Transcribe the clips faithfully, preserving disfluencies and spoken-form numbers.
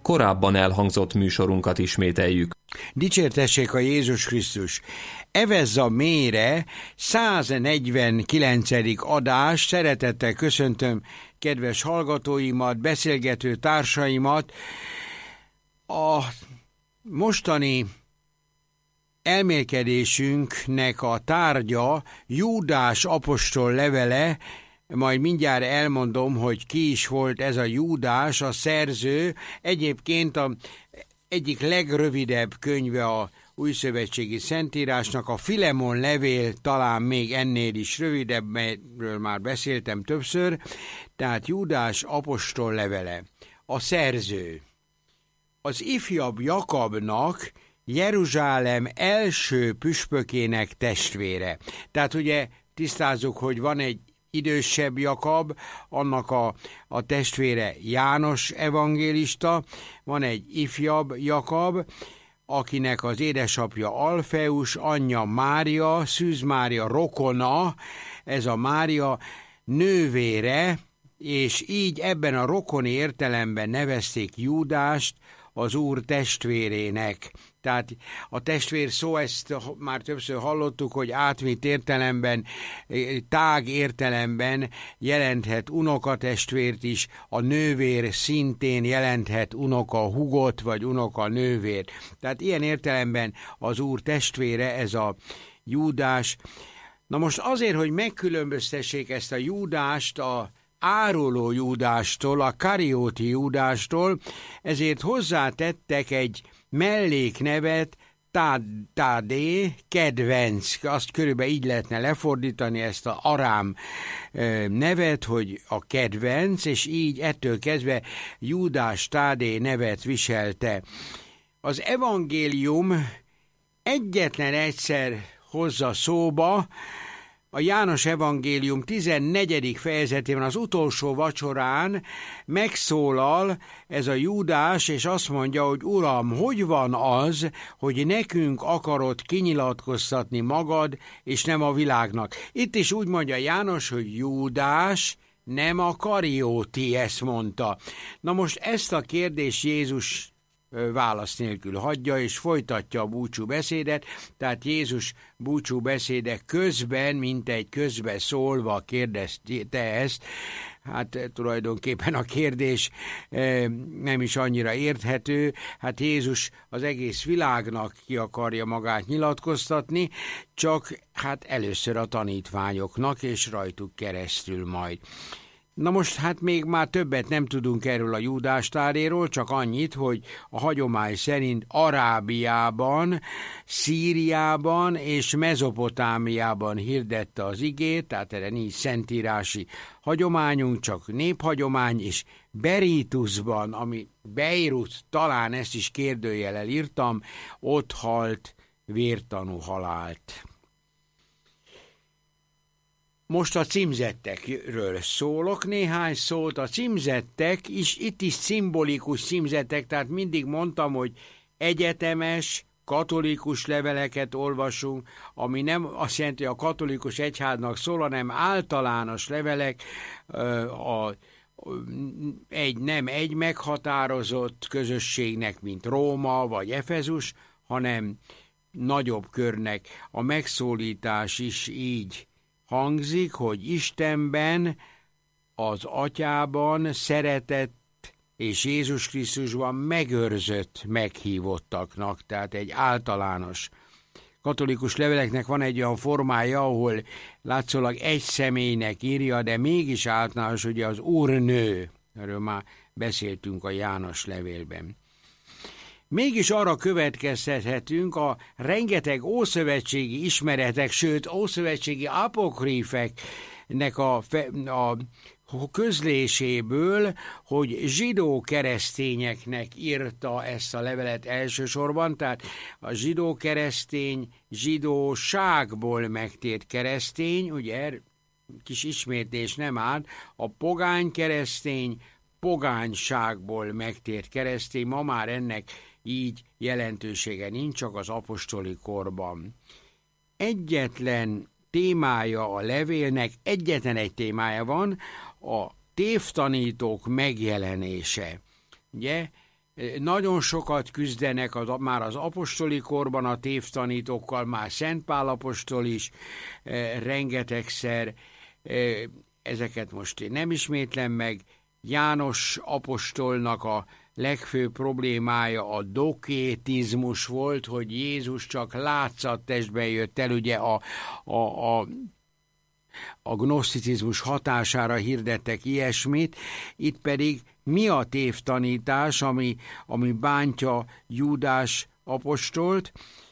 korábban elhangzott műsorunkat ismételjük. Dicsértessék a Jézus Krisztus! Evezza mélyre száznegyvenkilencedik adás. Szeretettel köszöntöm kedves hallgatóimat, beszélgető társaimat. A mostani elmélkedésünknek a tárgya Júdás apostol levele. Majd mindjárt elmondom, hogy ki is volt ez a Júdás, a szerző. Egyébként a egyik legrövidebb könyve a újszövetségi szentírásnak, a Filemon levél talán még ennél is rövidebb, melyről már beszéltem többször, tehát Júdás apostol levele. A szerző az ifjabb Jakabnak, Jeruzsálem első püspökének testvére. Tehát ugye tisztázzuk, hogy van egy idősebb Jakab, annak a, a testvére János evangélista, van egy ifjabb Jakab, akinek az édesapja Alfeus, anyja Mária, Szűz Mária rokona, ez a Mária nővére, és így ebben a rokoni értelemben nevezték Júdást az Úr testvérének. Tehát a testvér szó, ezt már többször hallottuk, hogy átvitt értelemben, tág értelemben jelenthet unokatestvért is, a nővér szintén jelenthet unoka húgot, vagy unoka nővér. Tehát ilyen értelemben az Úr testvére, ez a Júdás. Na most azért, hogy megkülönböztessék ezt a Júdást a áruló Júdástól, a karióti Júdástól, ezért hozzátettek egy melléknevet, Tádé, kedvenc, azt körülbelül így lehetne lefordítani ezt az arám nevet, hogy a kedvenc, és így ettől kezdve Júdás Tádé nevet viselte. Az evangélium egyetlen egyszer hozza szóba, a János evangélium tizennegyedik fejezetében, az utolsó vacsorán megszólal ez a Júdás, és azt mondja, hogy Uram, hogy van az, hogy nekünk akarod kinyilatkoztatni magad, és nem a világnak. Itt is úgy mondja János, hogy Júdás, nem a karióti, ezt mondta. Na most ezt a kérdést Jézus válasz nélkül hagyja, és folytatja a búcsú beszédet, tehát Jézus búcsú beszéde közben, mint egy közbe szólva kérdezte ezt. Hát tulajdonképpen a kérdés nem is annyira érthető, hát Jézus az egész világnak ki akarja magát nyilatkoztatni, csak hát először a tanítványoknak, és rajtuk keresztül majd. Na most hát még már többet nem tudunk erről a Júdás Tádéról, csak annyit, hogy a hagyomány szerint Arábiában, Szíriában és Mezopotámiában hirdette az igét, tehát erre nincs szentírási hagyományunk, csak néphagyomány, és Berítusban, ami Beirut, talán ezt is kérdőjellel írtam, ott halt vértanú halált. Most a címzettekről szólok néhány szót. A címzettek is, itt is szimbolikus címzettek, tehát mindig mondtam, hogy egyetemes, katolikus leveleket olvasunk, ami nem azt jelenti, hogy a katolikus egyháznak szól, hanem általános levelek, a, egy, nem egy meghatározott közösségnek, mint Róma vagy Efezus, hanem nagyobb körnek. A megszólítás is így hangzik, hogy Istenben, az Atyában szeretett és Jézus Krisztusban megőrzött meghívottaknak, tehát egy általános. Katolikus leveleknek van egy olyan formája, ahol látszólag egy személynek írja, de mégis általános, ugye az Úrnő, erről már beszéltünk a János levélben. Mégis arra következtethetünk a rengeteg ószövetségi ismeretek, sőt ószövetségi apokrífeknek a, a közléséből, hogy zsidó keresztényeknek írta ezt a levelet elsősorban, tehát a zsidó keresztény, zsidóságból megtért keresztény, ugye kis ismétlés nem áll, a pogány keresztény, pogányságból megtért keresztény, ma már ennek így jelentősége nincs, csak az apostoli korban. Egyetlen témája a levélnek, egyetlen egy témája van, a tévtanítók megjelenése. Ugye, nagyon sokat küzdenek az, már az apostoli korban a tévtanítókkal, már Szent Pál apostol is e, rengetegszer, e, ezeket most én nem ismétlem meg. János apostolnak a legfőbb problémája a dokétizmus volt, hogy Jézus csak látszattestben jött el, ugye a, a, a a gnoszticizmus hatására hirdettek ilyesmit, itt pedig mi a tévtanítás, ami, ami bántja Júdás apostolt?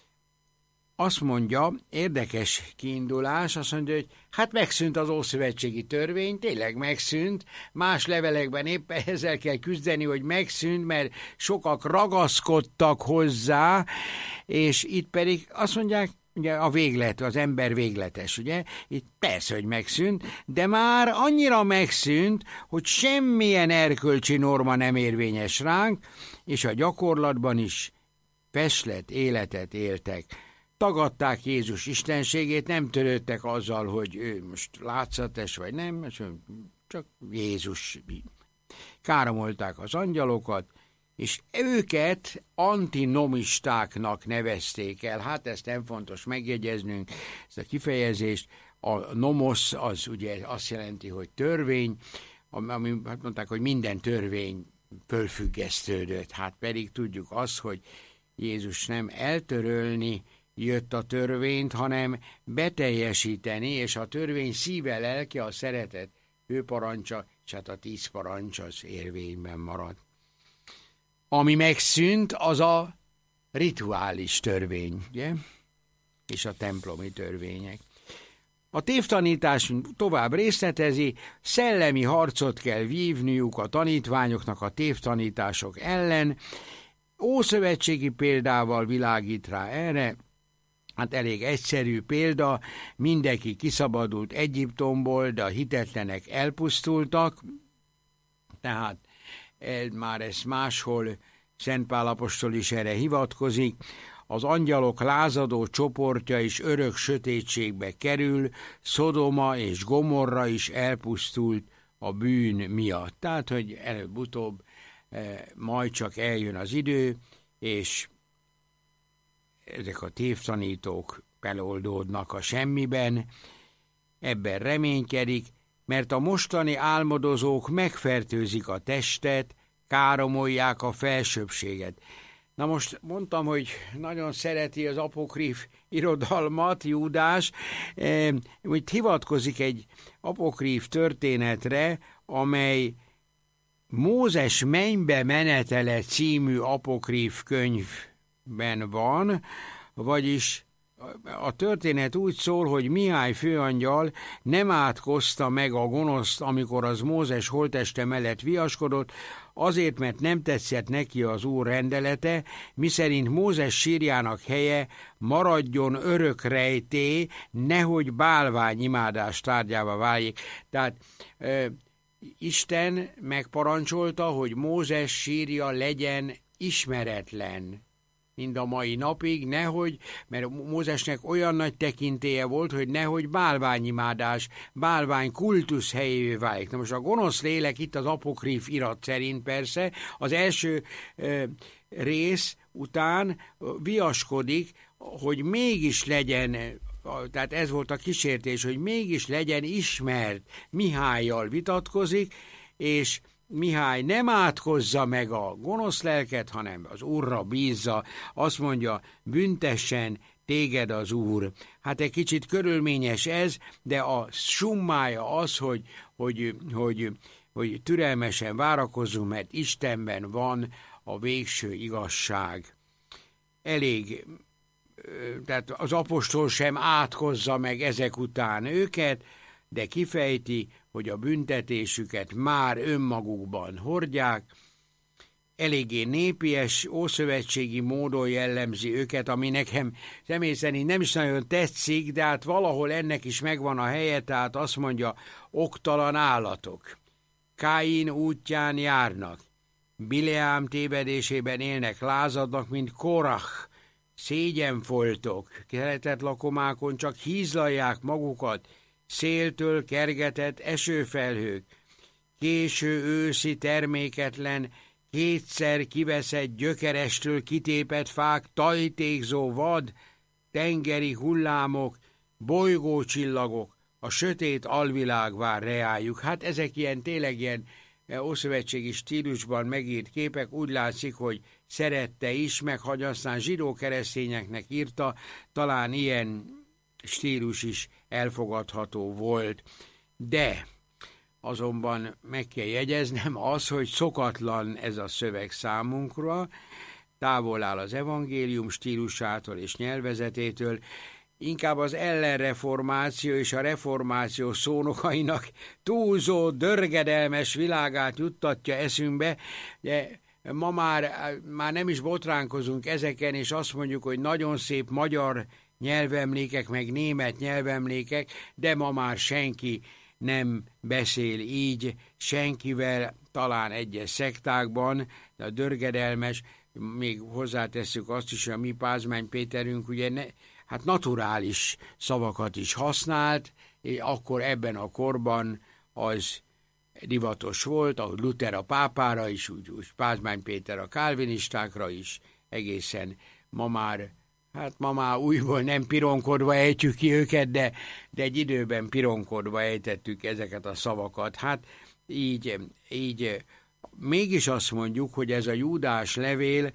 Azt mondja, érdekes kiindulás, azt mondja, hogy hát megszűnt az ószövetségi törvény, tényleg megszűnt, más levelekben éppen ezzel kell küzdeni, hogy megszűnt, mert sokak ragaszkodtak hozzá, és itt pedig azt mondják, ugye a véglet, az ember végletes, ugye? Itt persze, hogy megszűnt, de már annyira megszűnt, hogy semmilyen erkölcsi norma nem érvényes ránk, és a gyakorlatban is feslet életet éltek. Tagadták Jézus istenségét, nem törődtek azzal, hogy ő most látszates vagy nem, csak Jézus. Káromolták az angyalokat, és őket antinomistáknak nevezték el. Hát ezt nem fontos megjegyeznünk, ezt a kifejezést. A nomos az ugye azt jelenti, hogy törvény, ami hát mondták, hogy minden törvény fölfüggesztődött. Hát pedig tudjuk azt, hogy Jézus nem eltörölni jött a törvényt, hanem beteljesíteni, és a törvény szíve, lelke, a szeretet főparancsa, és hát a tíz parancs az érvényben marad. Ami megszűnt, az a rituális törvény, ugye? És a templomi törvények. A tévtanítás tovább részletezi, szellemi harcot kell vívniuk a tanítványoknak a tévtanítások ellen, ószövetségi példával világít rá erre. Hát elég egyszerű példa, mindenki kiszabadult Egyiptomból, de a hitetlenek elpusztultak, tehát már ez máshol Szent Pál apostol is erre hivatkozik, az angyalok lázadó csoportja is örök sötétségbe kerül, Szodoma és Gomorra is elpusztult a bűn miatt. Tehát, hogy előbb-utóbb eh, majd csak eljön az idő, és ezek a tévtanítók feloldódnak a semmiben, ebben reménykedik, mert a mostani álmodozók megfertőzik a testet, káromolják a felsőbbséget. Na most mondtam, hogy nagyon szereti az apokrif irodalmat Júdás, úgy hivatkozik egy apokrif történetre, amely Mózes mennybe menetele című apokrif könyvben van, vagyis a történet úgy szól, hogy Mihály főangyal nem átkozta meg a gonoszt, amikor az Mózes holtteste mellett viaskodott, azért, mert nem tetszett neki az Úr rendelete, miszerint Mózes sírjának helye maradjon örök rejtély, nehogy bálványimádás tárgyává váljék. Tehát e, Isten megparancsolta, hogy Mózes sírja legyen ismeretlen, mind a mai napig, nehogy, mert Mózesnek olyan nagy tekintélye volt, hogy nehogy bálványimádás, bálvány kultusz helyévé válik. Na most a gonosz lélek itt az apokrif irat szerint persze az első e, rész után viaskodik, hogy mégis legyen, tehát ez volt a kísértés, hogy mégis legyen ismert, Mihályjal vitatkozik, és Mihály nem átkozza meg a gonosz lelket, hanem az Úrra bízza, azt mondja, büntessen téged az Úr. Hát egy kicsit körülményes ez, de a summája az, hogy, hogy, hogy, hogy türelmesen várakozzunk, mert Istenben van a végső igazság. Elég, tehát az apostol sem átkozza meg ezek után őket, de kifejti, hogy a büntetésüket már önmagukban hordják. Eléggé népies, ószövetségi módon jellemzi őket, ami nekem személy szerint nem is nagyon tetszik, de hát valahol ennek is megvan a helye, tehát azt mondja, oktalan állatok. Káin útján járnak, Bileám tévedésében élnek, lázadnak, mint Korach, szégyenfoltok, keretett lakomákon csak hízlalják magukat, széltől kergetett esőfelhők, késő őszi terméketlen kétszer kiveszett gyökerestől kitépett fák, tajtékzó vad, tengeri hullámok, bolygócsillagok, a sötét alvilág vár reájuk. Hát ezek ilyen tényleg ilyen ószövetségi stílusban megírt képek, úgy látszik, hogy szerette is, meg hogy aztán zsidó-keresztényeknek írta, talán ilyen stílus is elfogadható volt. De azonban meg kell jegyeznem az, hogy szokatlan ez a szöveg számunkra, távol áll az evangélium stílusától és nyelvezetétől, inkább az ellenreformáció és a reformáció szónokainak túlzó, dörgedelmes világát juttatja eszünkbe, de ma már, már nem is botránkozunk ezeken, és azt mondjuk, hogy nagyon szép magyar nyelvemlékek, meg német nyelvemlékek, de ma már senki nem beszél így senkivel, talán egyes szektákban, de a dörgedelmes, még hozzátesszük azt is, hogy a mi Pázmány Péterünk ugye ne, hát naturális szavakat is használt, és akkor ebben a korban az divatos volt, ahogy Luther a pápára is, úgy, úgy Pázmány Péter a kálvinistákra is, egészen ma már, hát ma már újból nem pironkodva ejtjük ki őket, de, de egy időben pironkodva ejtettük ezeket a szavakat. Hát így, így mégis azt mondjuk, hogy ez a Júdás levél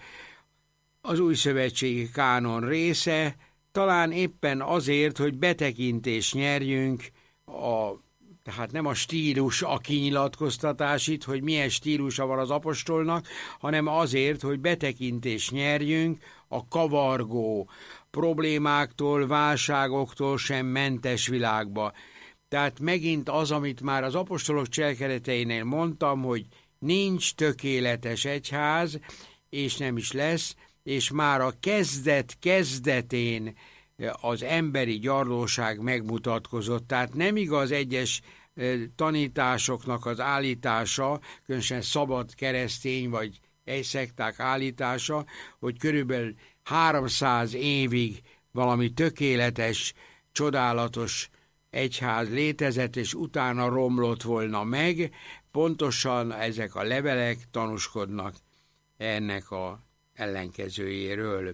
az új szövetségi kánon része, talán éppen azért, hogy betekintést nyerjünk, a, tehát nem a stílus a kinyilatkoztatás itt, hogy milyen stílusa van az apostolnak, hanem azért, hogy betekintést nyerjünk a kavargó problémáktól, válságoktól sem mentes világba. Tehát megint az, amit már az apostolok cselekedeteinél mondtam, hogy nincs tökéletes egyház, és nem is lesz, és már a kezdet kezdetén az emberi gyarlóság megmutatkozott. Tehát nem igaz egyes tanításoknak az állítása, különösen szabad keresztény vagy egy szekták állítása, hogy körülbelül háromszáz évig valami tökéletes, csodálatos egyház létezett, és utána romlott volna meg. Pontosan ezek a levelek tanúskodnak ennek a ellenkezőjéről.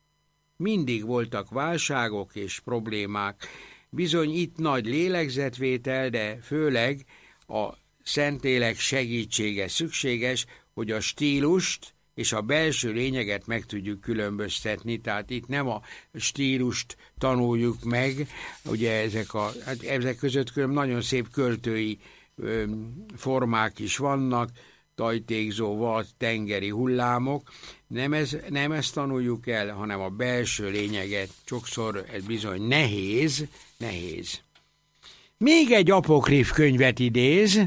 Mindig voltak válságok és problémák. Bizony itt nagy lélegzetvétel, de főleg a Szentlélek segítsége szükséges, hogy a stílust és a belső lényeget meg tudjuk különböztetni, tehát itt nem a stílust tanuljuk meg, ugye ezek, a, hát ezek között nagyon szép költői ö, formák is vannak, tajtékzó vad, tengeri hullámok, nem, ez, nem ezt tanuljuk el, hanem a belső lényeget. Sokszor ez bizony nehéz, nehéz. Még egy apokrif könyvet idéz,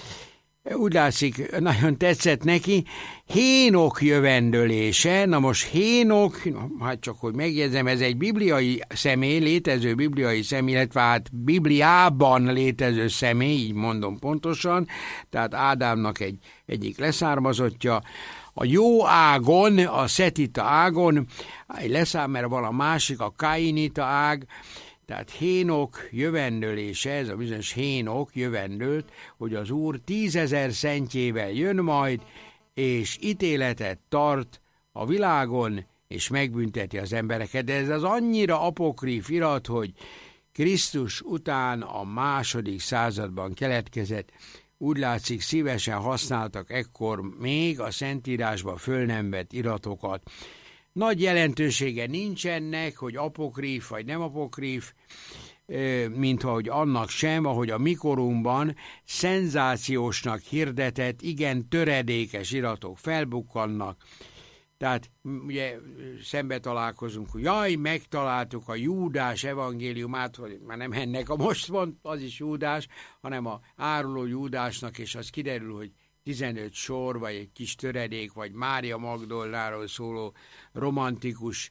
úgy látszik, nagyon tetszett neki, Hénok jövendölése. Na most Hénok, hát csak hogy megjegyzem, ez egy bibliai személy, létező bibliai személy, illetve hát Bibliában létező személy, így mondom pontosan, tehát Ádámnak egy, egyik leszármazottja. A jó ágon, a szetita ágon, egy leszám, mert van a másik, a kainita ág, tehát Hénok jövendölése, ez a bizonyos Hénok jövendölt, hogy az Úr tízezer szentjével jön majd, és ítéletet tart a világon, és megbünteti az embereket. De ez az annyira apokrif irat, hogy Krisztus után a második században keletkezett. Úgy látszik, szívesen használtak ekkor még a Szentírásba föl nem vett iratokat. Nagy jelentősége nincsenek, hogy apokrif vagy nem apokrif, mint ahogy annak sem, ahogy a mikorunkban szenzációsnak hirdetett, igen töredékes iratok felbukkannak. Tehát ugye szembe találkozunk, hogy jaj, megtaláltuk a Júdás evangéliumát, hogy már nem ennek a most mond, az is Júdás, hanem a áruló Júdásnak, és az kiderül, hogy tizenöt sor, vagy egy kis töredék, vagy Mária Magdolnáról szóló romantikus,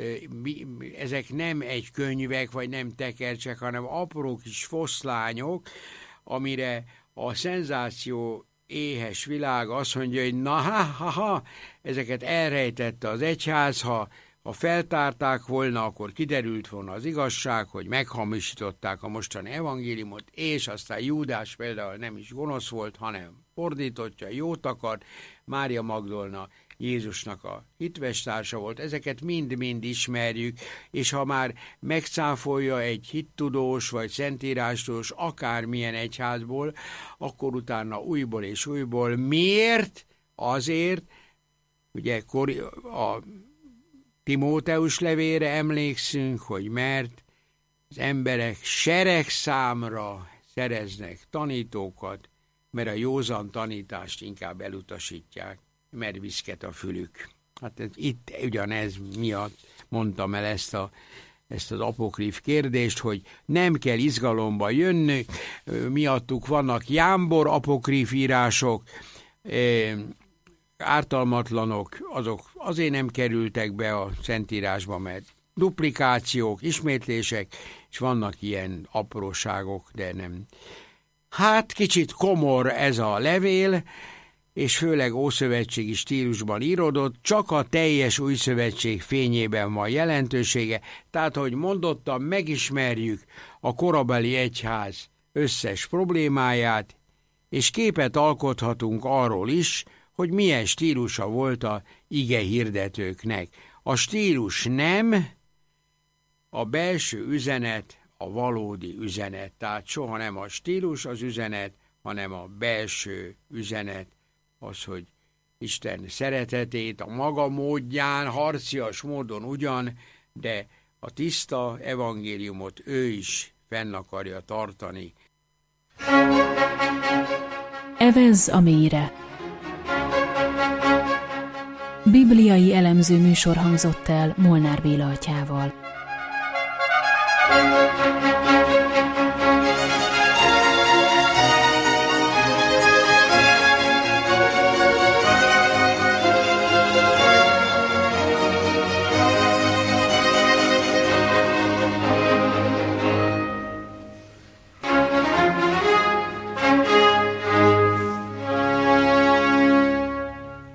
ezek nem egy könyvek, vagy nem tekercsek, hanem apró kis foszlányok, amire a szenzáció éhes világ azt mondja, hogy na ha, ha, ha, ezeket elrejtette az egyház, ha Ha feltárták volna, akkor kiderült volna az igazság, hogy meghamisították a mostani evangéliumot, és aztán Júdás például nem is gonosz volt, hanem fordítottja, jót akart, Mária Magdolna Jézusnak a hitvestársa volt, ezeket mind-mind ismerjük, és ha már megcáfolja egy hittudós vagy szentírástos akármilyen egyházból, akkor utána újból és újból. Miért? Azért, ugye a Timóteus levére emlékszünk, hogy mert az emberek seregszámra szereznek tanítókat, mert a józan tanítást inkább elutasítják, mert viszket a fülük. Hát ez, itt ugyanez miatt mondtam el ezt, a, ezt az apokrif kérdést, hogy nem kell izgalomba jönni, miattuk vannak jámbor apokrif írások, ártalmatlanok, azok azért nem kerültek be a Szentírásba, mert duplikációk, ismétlések, és vannak ilyen apróságok, de nem. Hát kicsit komor ez a levél, és főleg ószövetségi stílusban íródott, csak a teljes új szövetség fényében van jelentősége, tehát, hogy mondottam, megismerjük a korabeli egyház összes problémáját, és képet alkothatunk arról is, hogy milyen stílusa volt a ige hirdetőknek. A stílus nem, a belső üzenet a valódi üzenet. Tehát soha nem a stílus az üzenet, hanem a belső üzenet az, hogy Isten szeretetét a maga módján, harcias módon ugyan, de a tiszta evangéliumot ő is fenn akarja tartani. Evezz a mélyre. Bibliai elemző műsor hangzott el Molnár Béla atyával.